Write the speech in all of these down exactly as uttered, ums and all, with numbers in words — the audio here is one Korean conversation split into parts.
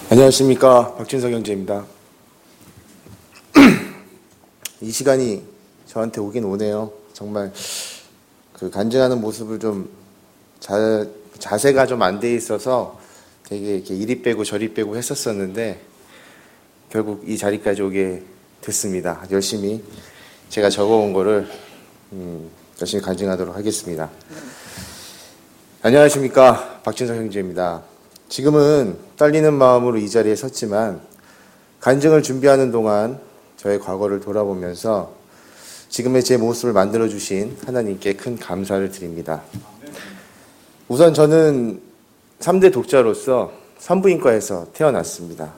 안녕하십니까, 박진석 형제입니다. 이 시간이 저한테 오긴 오네요. 정말 그 간증하는 모습을 좀 자, 자세가 좀 안 돼 있어서 되게 이렇게 이리 빼고 저리 빼고 했었었는데 결국 이 자리까지 오게 됐습니다. 열심히 제가 적어온 거를 음, 열심히 간증하도록 하겠습니다. 안녕하십니까, 박진석 형제입니다. 지금은 떨리는 마음으로 이 자리에 섰지만 간증을 준비하는 동안 저의 과거를 돌아보면서 지금의 제 모습을 만들어주신 하나님께 큰 감사를 드립니다. 우선 저는 삼 대 독자로서 산부인과에서 태어났습니다.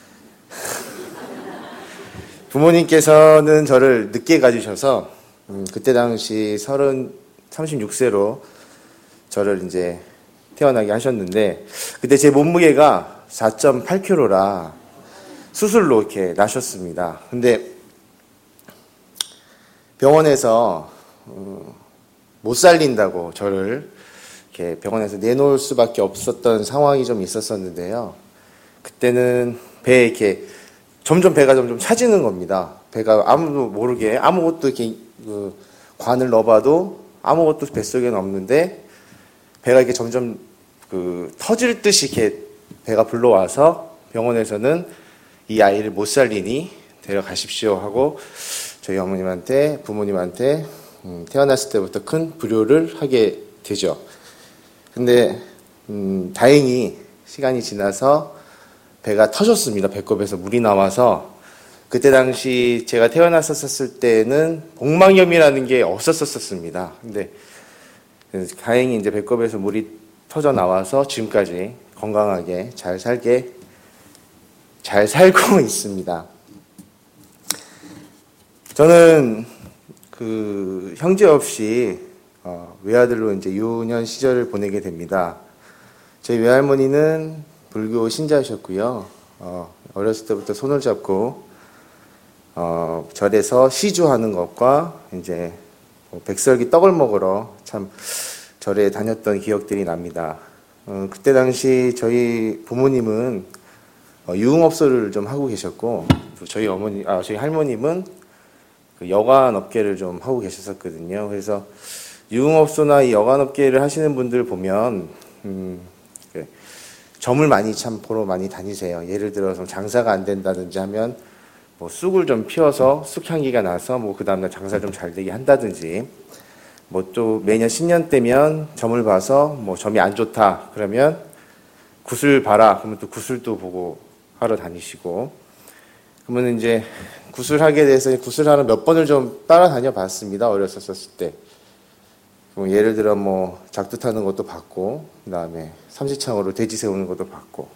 부모님께서는 저를 늦게 가지셔서 음, 그때 당시 서른, 삼십육 세로 저를 이제 태어나게 하셨는데 그때 제 몸무게가 사 점 팔 킬로그램라 수술로 이렇게 나셨습니다. 근데 병원에서 어, 못 살린다고 저를 이렇게 병원에서 내놓을 수밖에 없었던 상황이 좀 있었었는데요. 그때는 배에 이렇게 점점 배가 점점 차지는 겁니다. 배가 아무도 모르게 아무것도 이렇게 그 관을 넣어봐도 아무것도 뱃속에는 없는데 배가 이렇게 점점 그 터질 듯이 이렇게 배가 불러와서 병원에서는 이 아이를 못 살리니 데려가십시오 하고 저희 어머님한테 부모님한테 음, 태어났을 때부터 큰 불효를 하게 되죠. 근데 음, 다행히 시간이 지나서 배가 터졌습니다. 배꼽에서 물이 나와서 그때 당시 제가 태어났었을 때는 복막염이라는 게 없었었습니다. 근데 다행히 이제 배꼽에서 물이 터져 나와서 지금까지 건강하게 잘 살게 잘 살고 있습니다. 저는 그 형제 없이 어, 외아들로 이제 유년 시절을 보내게 됩니다. 저희 외할머니는 불교 신자셨고요. 어, 어렸을 때부터 손을 잡고 어, 절에서 시주하는 것과 이제 백설기 떡을 먹으러 참 절에 다녔던 기억들이 납니다. 어, 그때 당시 저희 부모님은 어, 유흥업소를 좀 하고 계셨고 저희 어머니, 아 저희 할머님은 그 여관업계를 좀 하고 계셨었거든요. 그래서 유흥업소나 이 여관업계를 하시는 분들 보면 음, 그 점을 많이 참 보러 많이 다니세요. 예를 들어서 장사가 안 된다든지 하면 뭐 쑥을 좀 피워서 쑥향기가 나서 뭐 그 다음날 장사 좀 잘 되게 한다든지 뭐 또 매년 신년 때면 점을 봐서 뭐 점이 안 좋다 그러면 구슬 봐라 그러면 또 구슬도 보고 하러 다니시고 그러면 이제 구슬하게 돼서 구슬하러 몇 번을 좀 따라다녀 봤습니다. 어렸었을 때. 뭐 예를 들어 뭐 작두 타는 것도 봤고 그 다음에 삼지창으로 돼지 세우는 것도 봤고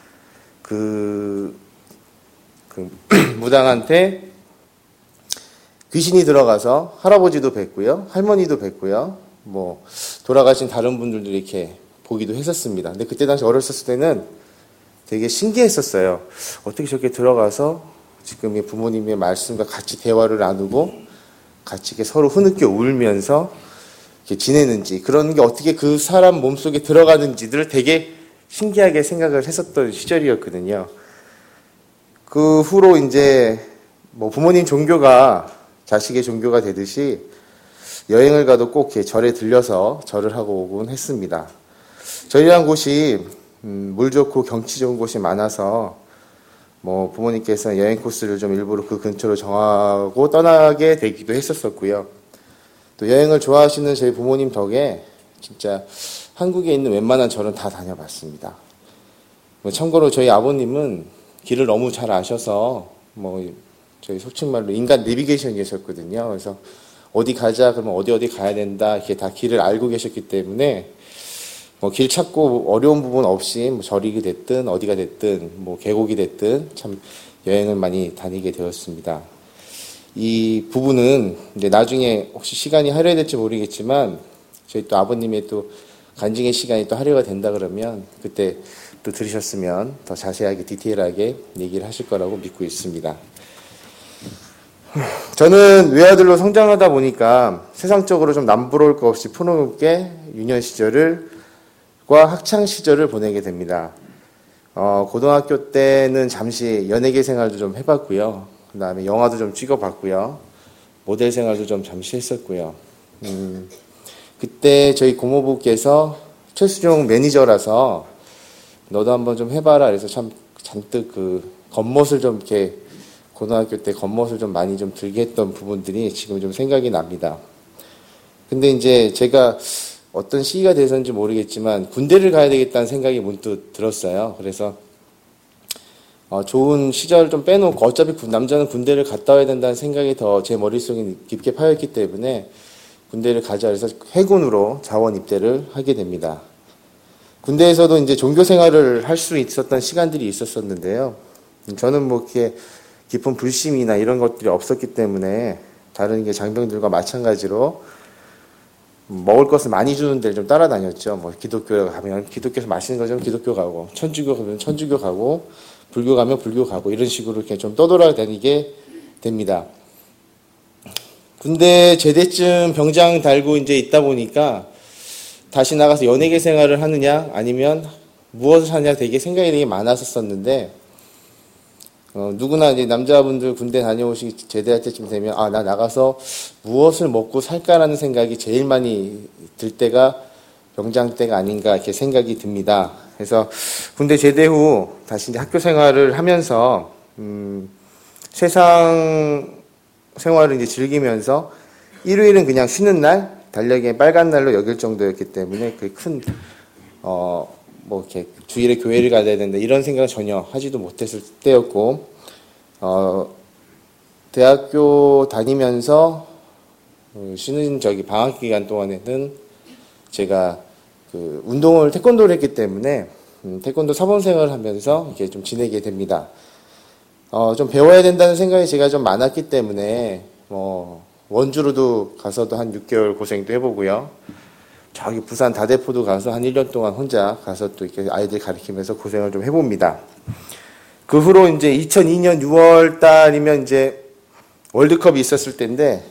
그, 그 무당한테 귀신이 들어가서 할아버지도 뵀고요. 할머니도 뵀고요. 뭐 돌아가신 다른 분들도 이렇게 보기도 했었습니다. 근데 그때 당시 어렸었을 때는 되게 신기했었어요. 어떻게 저렇게 들어가서 지금 부모님의 말씀과 같이 대화를 나누고 같이 이렇게 서로 흐느껴 울면서 이렇게 지내는지 그런 게 어떻게 그 사람 몸속에 들어가는지를 되게 신기하게 생각을 했었던 시절이었거든요. 그 후로 이제 뭐 부모님 종교가 자식의 종교가 되듯이 여행을 가도 꼭 이렇게 절에 들려서 절을 하고 오곤 했습니다. 절이란 곳이 음, 물 좋고 경치 좋은 곳이 많아서 뭐 부모님께서 여행 코스를 좀 일부러 그 근처로 정하고 떠나게 되기도 했었었고요. 또 여행을 좋아하시는 저희 부모님 덕에 진짜 한국에 있는 웬만한 절은 다 다녀봤습니다. 뭐 참고로 저희 아버님은 길을 너무 잘 아셔서 뭐 저희 속칭말로 인간 내비게이션이 계셨거든요. 그래서 어디 가자 그러면 어디 어디 가야 된다 이렇게 다 길을 알고 계셨기 때문에 뭐 길 찾고 어려운 부분 없이 뭐 절이 됐든 어디가 됐든 뭐 계곡이 됐든 참 여행을 많이 다니게 되었습니다. 이 부분은 이제 나중에 혹시 시간이 하려야 될지 모르겠지만 저희 또 아버님의 또 간증의 시간이 또 하려가 된다 그러면 그때 또 들으셨으면 더 자세하게 디테일하게 얘기를 하실 거라고 믿고 있습니다. 저는 외아들로 성장하다 보니까 세상적으로 좀 남부러울 것 없이 풍요롭게 유년 시절을 과 학창 시절을 보내게 됩니다. 어, 고등학교 때는 잠시 연예계 생활도 좀 해봤고요. 그 다음에 영화도 좀 찍어봤고요. 모델 생활도 좀 잠시 했었고요. 음, 그때 저희 고모부께서 최수종 매니저라서 너도 한번 좀 해봐라. 그래서 참 잔뜩 그 겉멋을 좀 이렇게 고등학교 때 겉멋을 좀 많이 좀 들게 했던 부분들이 지금 좀 생각이 납니다. 근데 이제 제가 어떤 시기가 돼서인지 모르겠지만 군대를 가야 되겠다는 생각이 문득 들었어요. 그래서 어, 좋은 시절 좀 빼놓고 어차피 남자는 군대를 갔다 와야 된다는 생각이 더 제 머릿속에 깊게 파였기 때문에 군대를 가자 해서 해군으로 자원 입대를 하게 됩니다. 군대에서도 이제 종교 생활을 할 수 있었던 시간들이 있었었는데요. 저는 뭐 이렇게 깊은 불심이나 이런 것들이 없었기 때문에 다른 게 장병들과 마찬가지로 먹을 것을 많이 주는 데를 좀 따라다녔죠. 뭐 기독교 가면 기독교에서 맛있는 거 좀 기독교 가고, 천주교 가면 천주교 가고, 불교 가면 불교 가고, 이런 식으로 이렇게 좀 떠돌아다니게 됩니다. 군대 제대쯤 병장 달고 이제 있다 보니까 다시 나가서 연예계 생활을 하느냐 아니면 무엇을 하느냐 되게 생각이 되게 많았었는데, 어, 누구나 이제 남자분들 군대 다녀오시기 제대할 때쯤 되면 아, 나 나가서 무엇을 먹고 살까라는 생각이 제일 많이 들 때가 병장 때가 아닌가 이렇게 생각이 듭니다. 그래서 군대 제대 후 다시 이제 학교 생활을 하면서 음, 세상 생활을 이제 즐기면서 일요일은 그냥 쉬는 날, 달력에 빨간 날로 여길 정도였기 때문에 그 큰 어, 뭐 이렇게 주일에 교회를 가야 된다 이런 생각을 전혀 하지도 못했을 때였고, 어, 대학교 다니면서 쉬는 저기 방학 기간 동안에는 제가 그 운동을 태권도를 했기 때문에 음, 태권도 사범 생활을 하면서 이렇게 좀 지내게 됩니다. 어, 좀 배워야 된다는 생각이 제가 좀 많았기 때문에 뭐 원주로도 가서도 한 육 개월 고생도 해보고요. 저기 부산 다대포도 가서 한 일 년 동안 혼자 가서 또 이렇게 아이들 가르치면서 고생을 좀 해봅니다. 그 후로 이제 이천이 년 유월 달이면 이제 월드컵이 있었을 때인데,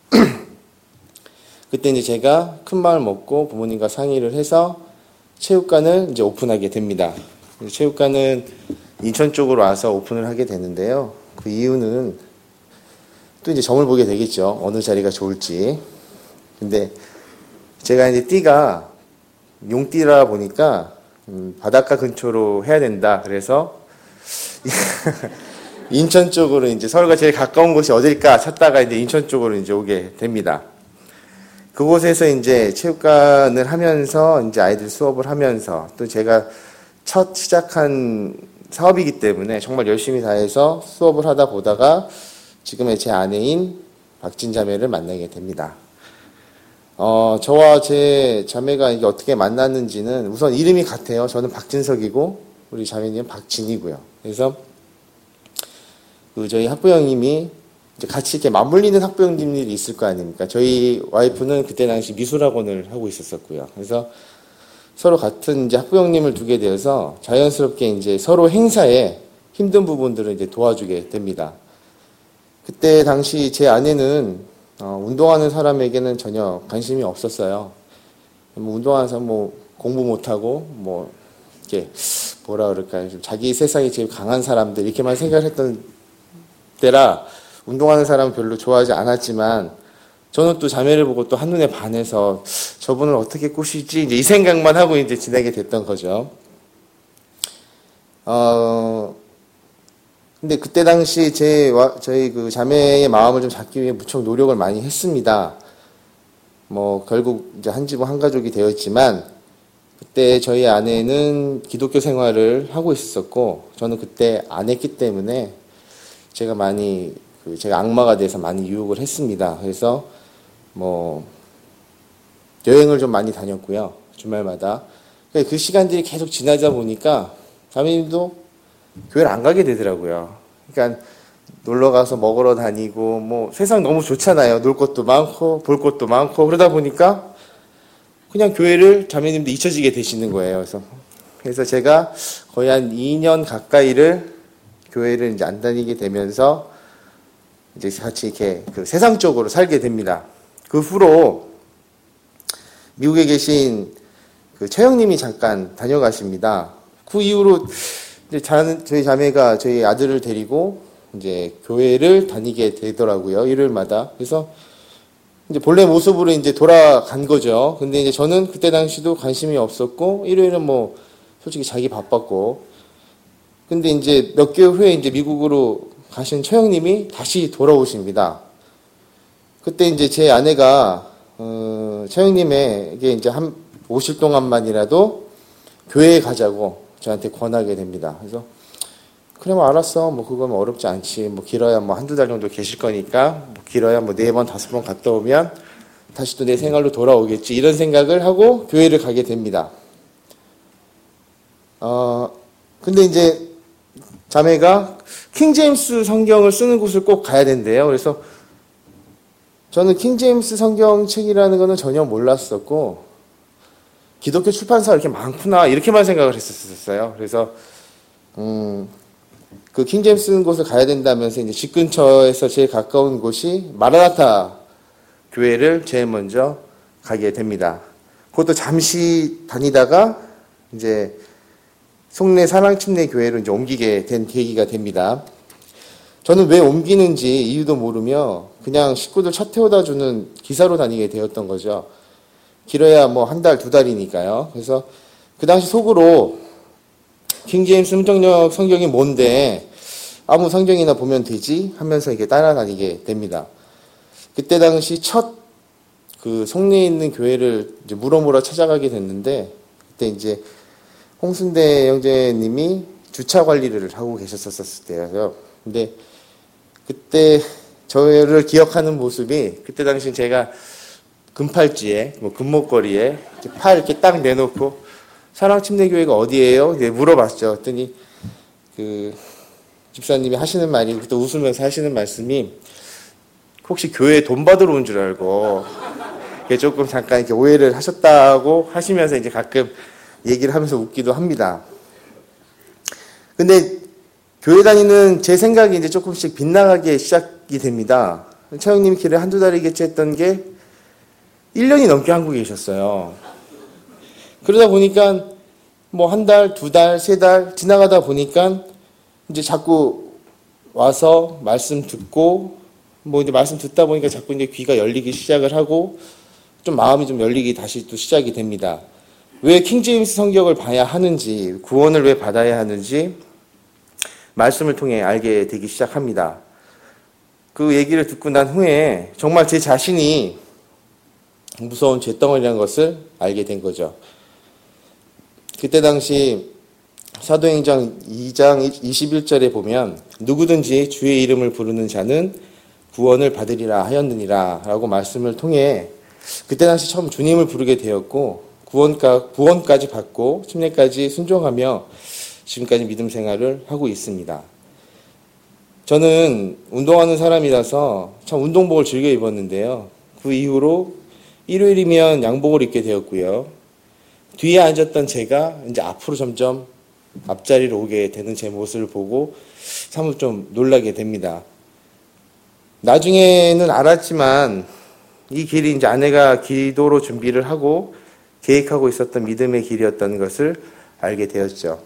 그때 이제 제가 큰 마음을 먹고 부모님과 상의를 해서 체육관을 이제 오픈하게 됩니다. 체육관은 인천 쪽으로 와서 오픈을 하게 되는데요. 그 이유는 또 이제 점을 보게 되겠죠. 어느 자리가 좋을지. 근데 제가 이제 띠가 용띠라 보니까 음, 바닷가 근처로 해야 된다. 그래서 인천 쪽으로 이제 서울과 제일 가까운 곳이 어딜까 찾다가 이제 인천 쪽으로 이제 오게 됩니다. 그곳에서 이제 체육관을 하면서 이제 아이들 수업을 하면서 또 제가 첫 시작한 사업이기 때문에 정말 열심히 다해서 수업을 하다 보다가 지금의 제 아내인 박진 자매를 만나게 됩니다. 어, 저와 제 자매가 이게 어떻게 만났는지는 우선 이름이 같아요. 저는 박진석이고 우리 자매님은 박진이고요. 그래서 그 저희 학부형님이 이제 같이 이렇게 맞물리는 학부형님들이 있을 거 아닙니까? 저희 와이프는 그때 당시 미술학원을 하고 있었었고요. 그래서 서로 같은 이제 학부형님을 두게 되어서 자연스럽게 이제 서로 행사에 힘든 부분들을 이제 도와주게 됩니다. 그때 당시 제 아내는 어, 운동하는 사람에게는 전혀 관심이 없었어요. 뭐 운동하는 사람 뭐 공부 못하고 뭐 이렇게 뭐라 그럴까요? 좀 자기 세상이 제일 강한 사람들 이렇게만 생각을 했던 때라 운동하는 사람은 별로 좋아하지 않았지만 저는 또 자매를 보고 또 한눈에 반해서 저분을 어떻게 꼬시지 이제 이 생각만 하고 이제 지내게 됐던 거죠. 어, 근데 그때 당시 제, 저희 그 자매의 마음을 좀 잡기 위해 무척 노력을 많이 했습니다. 뭐, 결국 이제 한 집은 한 가족이 되었지만, 그때 저희 아내는 기독교 생활을 하고 있었고, 저는 그때 안 했기 때문에 제가 많이, 그 제가 악마가 돼서 많이 유혹을 했습니다. 그래서 뭐, 여행을 좀 많이 다녔고요. 주말마다. 그 시간들이 계속 지나다 보니까, 자매님도 교회를 안 가게 되더라고요. 그러니까 놀러 가서 먹으러 다니고 뭐 세상 너무 좋잖아요. 놀 것도 많고 볼 것도 많고 그러다 보니까 그냥 교회를 자매님도 잊혀지게 되시는 거예요. 그래서 그래서 제가 거의 한 이 년 가까이를 교회를 이제 안 다니게 되면서 이제 같이 이렇게 그 세상적으로 살게 됩니다. 그 후로 미국에 계신 그 최영님이 잠깐 다녀가십니다. 그 이후로 이제 자, 저희 자매가 저희 아들을 데리고 이제 교회를 다니게 되더라고요. 일요일마다. 그래서 이제 본래 모습으로 이제 돌아간 거죠. 근데 이제 저는 그때 당시도 관심이 없었고, 일요일은 뭐, 솔직히 자기 바빴고, 근데 이제 몇 개월 후에 이제 미국으로 가신 처형님이 다시 돌아오십니다. 그때 이제 제 아내가, 어, 처형님에게 이제 한, 오실 동안만이라도 교회에 가자고 저한테 권하게 됩니다. 그래서, 그래, 뭐, 알았어. 뭐, 그건 어렵지 않지. 뭐, 길어야 뭐, 한두 달 정도 계실 거니까, 뭐 길어야 뭐, 네 번, 다섯 번 갔다 오면, 다시 또 내 생활로 돌아오겠지. 이런 생각을 하고, 교회를 가게 됩니다. 어, 근데 이제, 자매가 킹제임스 성경을 쓰는 곳을 꼭 가야 된대요. 그래서, 저는 킹제임스 성경 책이라는 거는 전혀 몰랐었고, 기독교 출판사가 이렇게 많구나, 이렇게만 생각을 했었어요. 그래서, 음, 그 킹제임스 쓰는 곳을 가야 된다면서 이제 집 근처에서 제일 가까운 곳이 마라나타 교회를 제일 먼저 가게 됩니다. 그것도 잠시 다니다가 이제 송내 사랑침례 교회로 이제 옮기게 된 계기가 됩니다. 저는 왜 옮기는지 이유도 모르며 그냥 식구들 차 태워다 주는 기사로 다니게 되었던 거죠. 길어야 뭐 한 달, 두 달이니까요. 그래서 그 당시 속으로 킹제임스 문정역 성경이 뭔데 아무 성경이나 보면 되지 하면서 이게 따라다니게 됩니다. 그때 당시 첫 그 송내에 있는 교회를 이제 물어물어 찾아가게 됐는데 그때 이제 홍순대 형제님이 주차 관리를 하고 계셨었을 때예요. 근데 그때 저를 기억하는 모습이 그때 당시 제가 금팔찌에 뭐 금목걸이에 팔 이렇게 딱 내놓고 사랑침례교회가 어디예요? 이제 물어봤죠. 그랬더니 그 집사님이 하시는 말이 또 웃으면서 하시는 말씀이 혹시 교회에 돈 받으러 온 줄 알고 조금 잠깐 이렇게 오해를 하셨다고 하시면서 이제 가끔 얘기를 하면서 웃기도 합니다. 근데 교회 다니는 제 생각이 이제 조금씩 빗나가게 시작이 됩니다. 차영님 길을 한두 달이겠지 했던 게 일 년이 넘게 한국에 계셨어요. 그러다 보니까 뭐 한 달, 두 달, 세 달 지나가다 보니까 이제 자꾸 와서 말씀 듣고 뭐 이제 말씀 듣다 보니까 자꾸 이제 귀가 열리기 시작을 하고 좀 마음이 좀 열리기 다시 또 시작이 됩니다. 왜 킹제임스 성경을 봐야 하는지, 구원을 왜 받아야 하는지 말씀을 통해 알게 되기 시작합니다. 그 얘기를 듣고 난 후에 정말 제 자신이 무서운 죄덩어리라는 것을 알게 된 거죠. 그때 당시 사도행전 이 장 이십일 절에 보면 누구든지 주의 이름을 부르는 자는 구원을 받으리라 하였느니라 라고 말씀을 통해 그때 당시 처음 주님을 부르게 되었고 구원까, 구원까지 받고 침례까지 순종하며 지금까지 믿음 생활을 하고 있습니다. 저는 운동하는 사람이라서 참 운동복을 즐겨 입었는데요. 그 이후로 일요일이면 양복을 입게 되었고요. 뒤에 앉았던 제가 이제 앞으로 점점 앞자리로 오게 되는 제 모습을 보고 사뭇 좀 놀라게 됩니다. 나중에는 알았지만 이 길이 이제 아내가 기도로 준비를 하고 계획하고 있었던 믿음의 길이었다는 것을 알게 되었죠.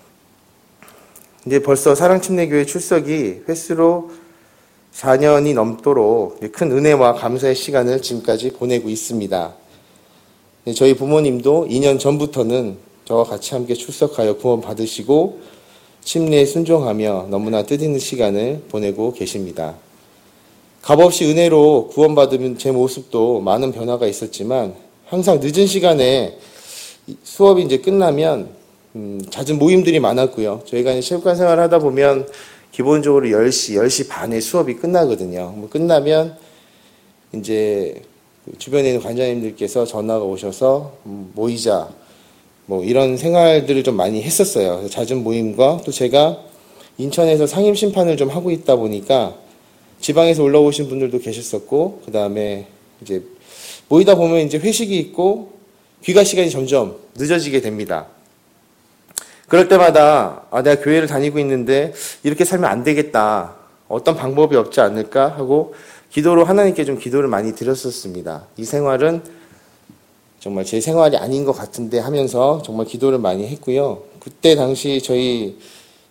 이제 벌써 사랑침례교회 출석이 횟수로 사 년이 넘도록 큰 은혜와 감사의 시간을 지금까지 보내고 있습니다. 저희 부모님도 이 년 전부터는 저와 같이 함께 출석하여 구원 받으시고 침례에 순종하며 너무나 뜻있는 시간을 보내고 계십니다. 값없이 은혜로 구원받은 제 모습도 많은 변화가 있었지만 항상 늦은 시간에 수업이 이제 끝나면 음, 잦은 모임들이 많았고요. 저희가 이제 체육관 생활을 하다 보면 기본적으로 열 시, 열 시 반에 수업이 끝나거든요. 뭐 끝나면 이제 주변에 있는 관장님들께서 전화가 오셔서 모이자, 뭐 이런 생활들을 좀 많이 했었어요. 잦은 모임과 또 제가 인천에서 상임 심판을 좀 하고 있다 보니까 지방에서 올라오신 분들도 계셨었고, 그 다음에 이제 모이다 보면 이제 회식이 있고 귀가 시간이 점점 늦어지게 됩니다. 그럴 때마다 아, 내가 교회를 다니고 있는데 이렇게 살면 안 되겠다. 어떤 방법이 없지 않을까 하고 기도로 하나님께 좀 기도를 많이 드렸었습니다. 이 생활은 정말 제 생활이 아닌 것 같은데 하면서 정말 기도를 많이 했고요. 그때 당시 저희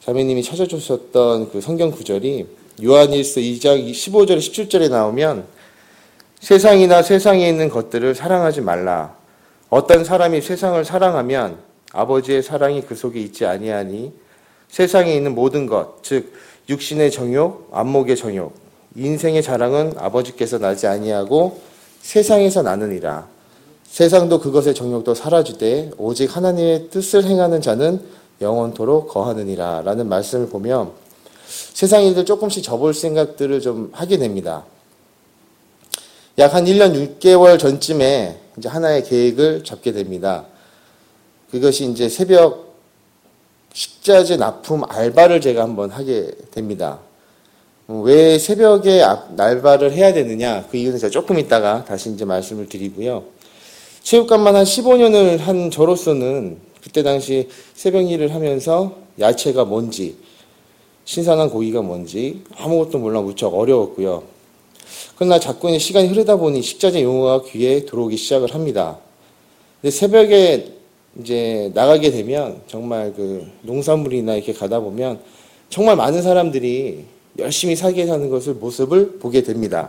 자매님이 찾아주셨던 그 성경 구절이 요한일서 이 장 십오 절 십칠 절에 나오면 세상이나 세상에 있는 것들을 사랑하지 말라. 어떤 사람이 세상을 사랑하면 아버지의 사랑이 그 속에 있지 아니하니 세상에 있는 모든 것, 즉 육신의 정욕, 안목의 정욕, 인생의 자랑은 아버지께서 나지 아니하고 세상에서 나느니라. 세상도 그것의 정욕도 사라지되 오직 하나님의 뜻을 행하는 자는 영원토록 거하느니라 라는 말씀을 보면 세상인들 조금씩 접을 생각들을 좀 하게 됩니다. 약 한 일 년 육 개월 전쯤에 이제 하나의 계획을 잡게 됩니다. 그것이 이제 새벽 식자재 납품 알바를 제가 한번 하게 됩니다. 왜 새벽에 알바를 해야 되느냐? 그 이유는 제가 조금 있다가 다시 이제 말씀을 드리고요. 체육관만 한 십오 년을 한 저로서는 그때 당시 새벽 일을 하면서 야채가 뭔지, 신선한 고기가 뭔지 아무것도 몰라 무척 어려웠고요. 그러나 자꾸 시간이 흐르다 보니 식자재 용어가 귀에 들어오기 시작을 합니다. 근데 새벽에 이제 나가게 되면 정말 그 농산물이나 이렇게 가다 보면 정말 많은 사람들이 열심히 살게 사는 것을 모습을 보게 됩니다.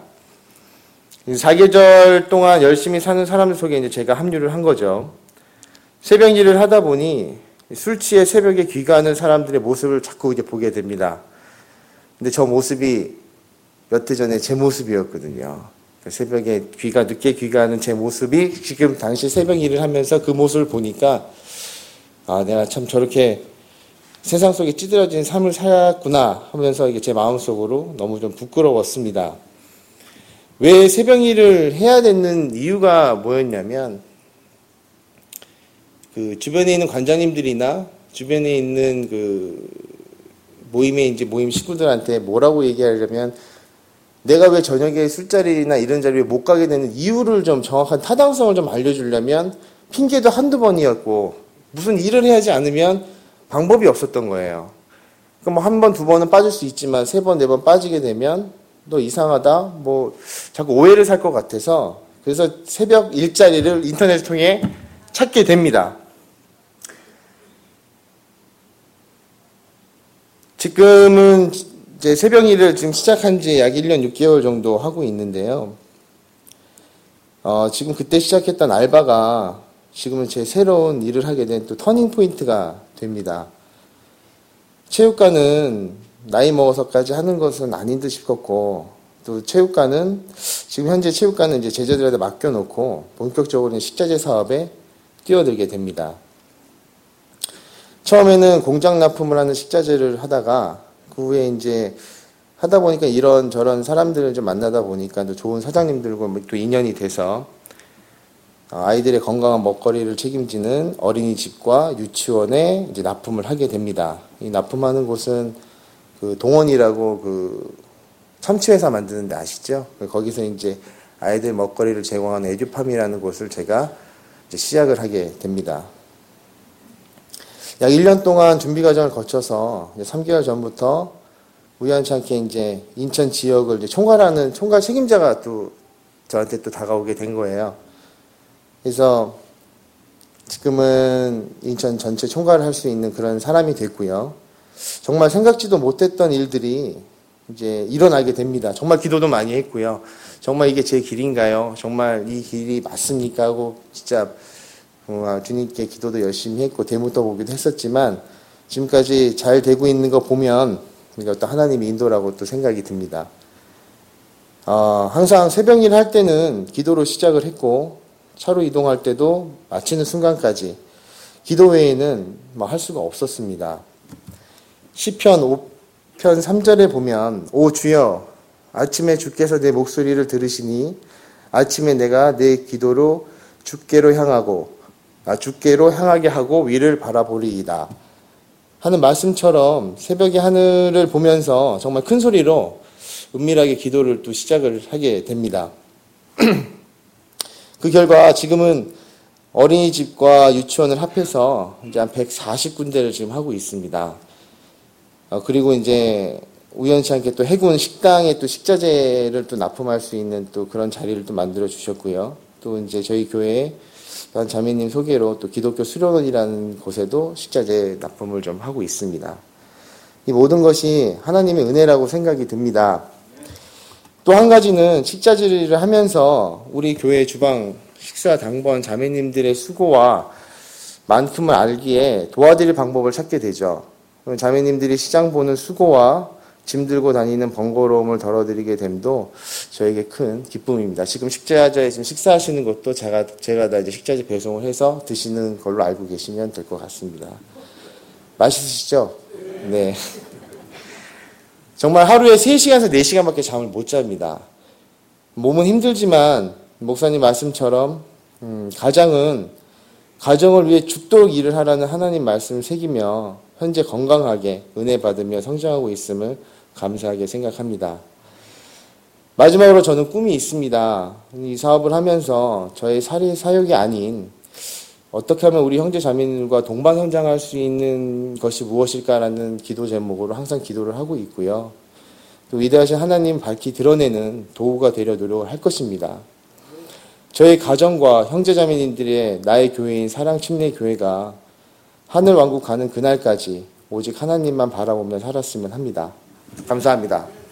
사계절 동안 열심히 사는 사람들 속에 이제 제가 합류를 한 거죠. 새벽 일을 하다 보니 술 취해 새벽에 귀가하는 사람들의 모습을 자꾸 이제 보게 됩니다. 근데 저 모습이 몇 해 전에 제 모습이었거든요. 새벽에 귀가, 늦게 귀가하는 제 모습이 지금 당시 새벽 일을 하면서 그 모습을 보니까 아, 내가 참 저렇게 세상 속에 찌들어진 삶을 살았구나 하면서 이게 제 마음속으로 너무 좀 부끄러웠습니다. 왜 새벽 일을 해야 되는 이유가 뭐였냐면 그 주변에 있는 관장님들이나 주변에 있는 그 모임에 이제 모임 식구들한테 뭐라고 얘기하려면 내가 왜 저녁에 술자리나 이런 자리에 못 가게 되는 이유를 좀 정확한 타당성을 좀 알려주려면 핑계도 한두 번이었고 무슨 일을 해야지 않으면 방법이 없었던 거예요. 그럼 뭐 한 번, 두 번은 빠질 수 있지만 세 번, 네 번 빠지게 되면 너 이상하다, 뭐 자꾸 오해를 살 것 같아서 그래서 새벽 일자리를 인터넷을 통해 찾게 됩니다. 지금은 이제 새벽 일을 지금 시작한 지 약 일 년 육 개월 정도 하고 있는데요. 어, 지금 그때 시작했던 알바가 지금은 제 새로운 일을 하게 된 또 터닝 포인트가 됩니다. 체육관은 나이 먹어서까지 하는 것은 아닌 듯 싶었고, 또 체육관은, 지금 현재 체육관은 이제 제자들한테 맡겨놓고 본격적으로 식자재 사업에 뛰어들게 됩니다. 처음에는 공장 납품을 하는 식자재를 하다가, 그 후에 이제 하다 보니까 이런 저런 사람들을 좀 만나다 보니까 또 좋은 사장님들과 또 인연이 돼서 아이들의 건강한 먹거리를 책임지는 어린이집과 유치원에 이제 납품을 하게 됩니다. 이 납품하는 곳은 그 동원이라고 그 참치회사 만드는 데 아시죠? 거기서 이제 아이들 먹거리를 제공하는 에듀팜이라는 곳을 제가 이제 시작을 하게 됩니다. 약 일 년 동안 준비 과정을 거쳐서 이제 삼 개월 전부터 우연찮게 이제 인천 지역을 이제 총괄하는 총괄 책임자가 또 저한테 또 다가오게 된 거예요. 그래서 지금은 인천 전체 총괄을 할 수 있는 그런 사람이 됐고요. 정말 생각지도 못했던 일들이 이제 일어나게 됩니다. 정말 기도도 많이 했고요. 정말 이게 제 길인가요? 정말 이 길이 맞습니까? 하고 진짜 주님께 기도도 열심히 했고 대문 떠보기도 했었지만 지금까지 잘 되고 있는 거 보면 어떤 하나님의 인도라고 또 생각이 듭니다. 어, 항상 새벽 일 할 때는 기도로 시작을 했고 차로 이동할 때도 마치는 순간까지 기도 외에는 뭐 할 수가 없었습니다. 시편 오 편 삼 절에 보면 오 주여 아침에 주께서 내 목소리를 들으시니 아침에 내가 내 기도로 주께로 향하고 아, 주께로 향하게 하고 위를 바라보리이다 하는 말씀처럼 새벽의 하늘을 보면서 정말 큰 소리로 은밀하게 기도를 또 시작을 하게 됩니다. 그 결과 지금은 어린이집과 유치원을 합해서 이제 한 백사십 군데를 지금 하고 있습니다. 어, 그리고 이제 우연치 않게 또 해군 식당에 또 식자재를 또 납품할 수 있는 또 그런 자리를 또 만들어 주셨고요. 또 이제 저희 교회에 한 자매님 소개로 또 기독교 수련원이라는 곳에도 식자재 납품을 좀 하고 있습니다. 이 모든 것이 하나님의 은혜라고 생각이 듭니다. 또 한 가지는 식자지를 하면서 우리 교회 주방 식사 당번 자매님들의 수고와 만큼을 알기에 도와드릴 방법을 찾게 되죠. 자매님들이 시장 보는 수고와 짐 들고 다니는 번거로움을 덜어드리게 됨도 저에게 큰 기쁨입니다. 지금 식자재에 지금 식사하시는 것도 제가, 제가 다 이제 식자재 배송을 해서 드시는 걸로 알고 계시면 될 것 같습니다. 맛있으시죠? 네. 정말 하루에 세 시간에서 네 시간밖에 잠을 못 잡니다. 몸은 힘들지만 목사님 말씀처럼 음, 가장은 가정을 위해 죽도록 일을 하라는 하나님 말씀을 새기며 현재 건강하게 은혜 받으며 성장하고 있음을 감사하게 생각합니다. 마지막으로 저는 꿈이 있습니다. 이 사업을 하면서 저의 사역이 아닌 어떻게 하면 우리 형제 자매님들과 동반 성장할 수 있는 것이 무엇일까라는 기도 제목으로 항상 기도를 하고 있고요. 또 위대하신 하나님 밝히 드러내는 도구가 되려 노력을 할 것입니다. 저희 가정과 형제 자매님들의 나의 교회인 사랑 침례 교회가 하늘 왕국 가는 그날까지 오직 하나님만 바라보며 살았으면 합니다. 감사합니다.